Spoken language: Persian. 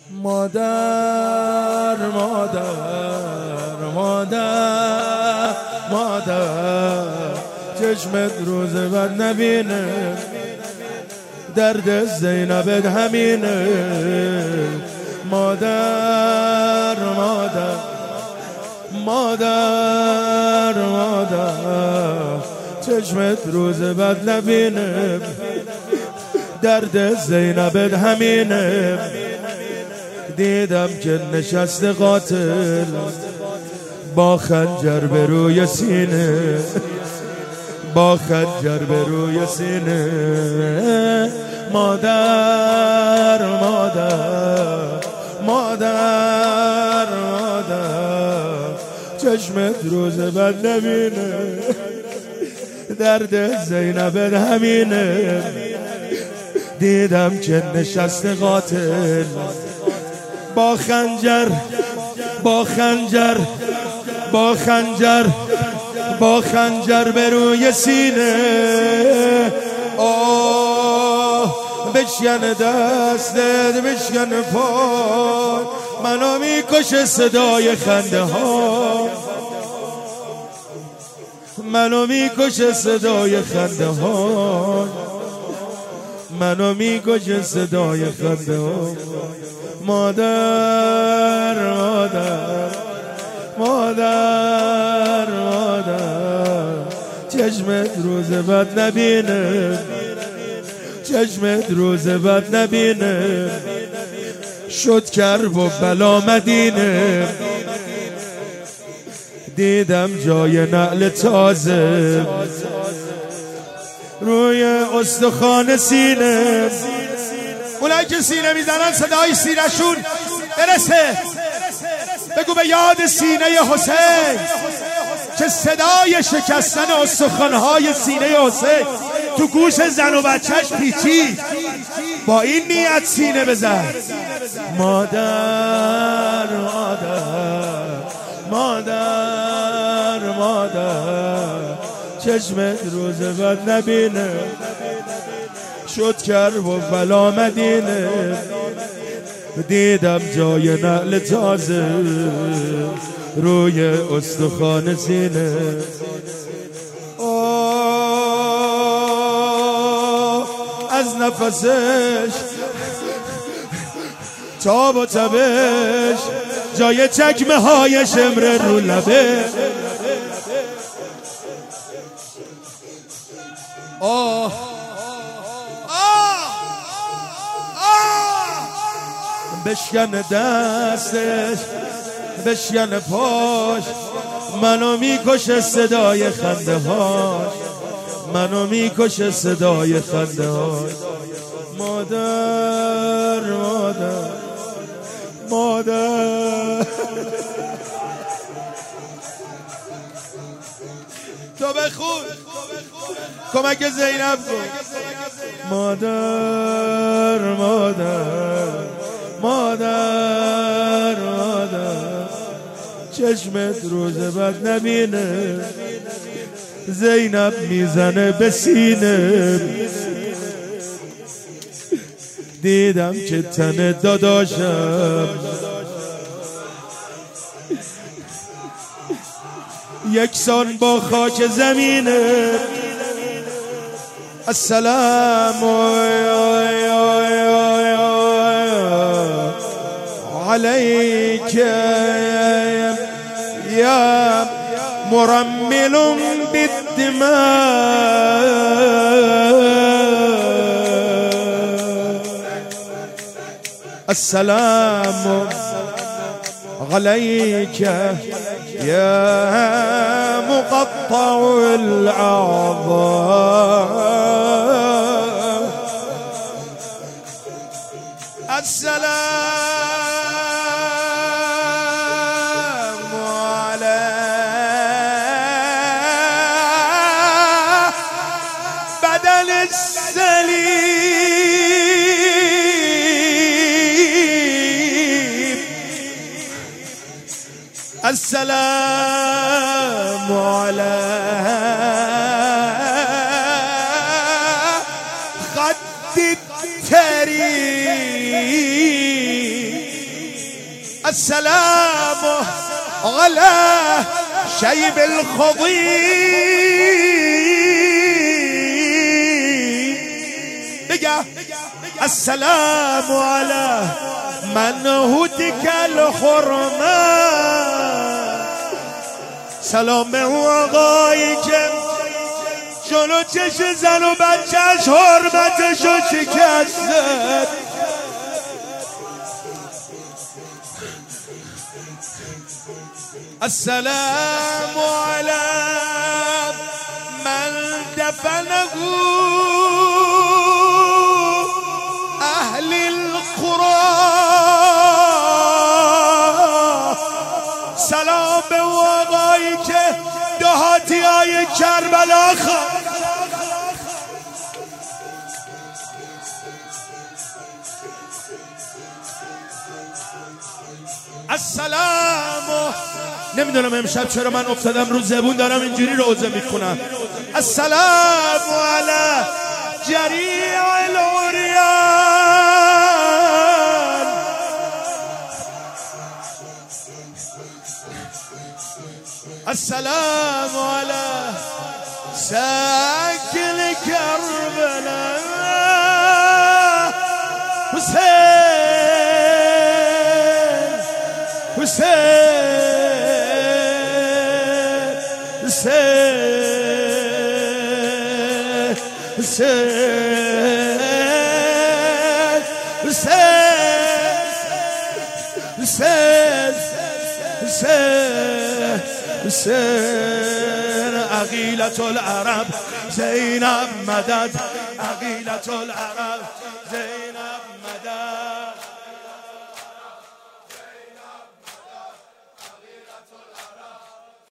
مادر مادر مادر مادر چشمت روز بد نبینه، درد زینبت همینه. مادر مادر مادر مادر چشمت روز بد نبینه، درد زینبت همینه. دیدم که نشست قاتل با خنجر به روی سینه، با خنجر به روی سینه. مادر مادر مادر مادر چشمت روز بد نبینه، درد زینبت همینه. دیدم که نشست قاتل با خنجر با خنجر با خنجر با خنجر به روی سینه. آه بشکن دستت بشکن پای، منو میکشه صدای خنده ها، منو میکشه صدای خنده ها، منو میکشه صدای خنده ها. مادر مادر مادر مادر چشمت روز بد نبینه، چشمت روز بد نبینه. شد کرب و بلا مدینه، دیدم جای نعل تازه روی استخوان سینه. اونایی که سینه میزنن صدای سینه‌شون برسه، بگو به یاد سینه حسین که صدای شکستن استخوان‌های سینه حسین تو گوش زن و بچهش پیچید. با این نیت سینه بزن. مادر مادر مادر مادر چشمت روز بد نبینه، شد کرب و بلا مدینه. دیدم جای نعل تازه روی استخوان سینه. از نفسش تاب و تبش جای چکمه های شمره رو لبه. بشکن دستش بشکن پاش، منو میکشه صدای خنده هاش، منو میکشه صدای خنده هاش. مادر مادر مادر تو بخون کمک زینب کن. مادر مادر مادر مادر چشمت روز بد نبینه، زینب میزنه به سینه. دیدم که تن داداشم یکسان با خاک زمینه. السلام عليك يا مرمل بالدماء، السلام عليك يا مقطع الأعضاء، السلام على بدن السليم، السلام على خد التريم. السلام على شيب الخضير بگه السلام على من هتك الحرمه سلام به اون آقایی که جلو چش زن و بچهش حرمتشو شکسته السلام على من دفنه اهل القرى سلام به اون آقایی که دهاتی های کربلا خواهد السلام نمیدونم امشب چرا من افتادم رو زبون دارم اینجوری روزه میکنم السلام علی جریع العریان السلام علی ساکن کربلا حسین عقيلة العرب زينب مدد عقيلة العرب زينب مدد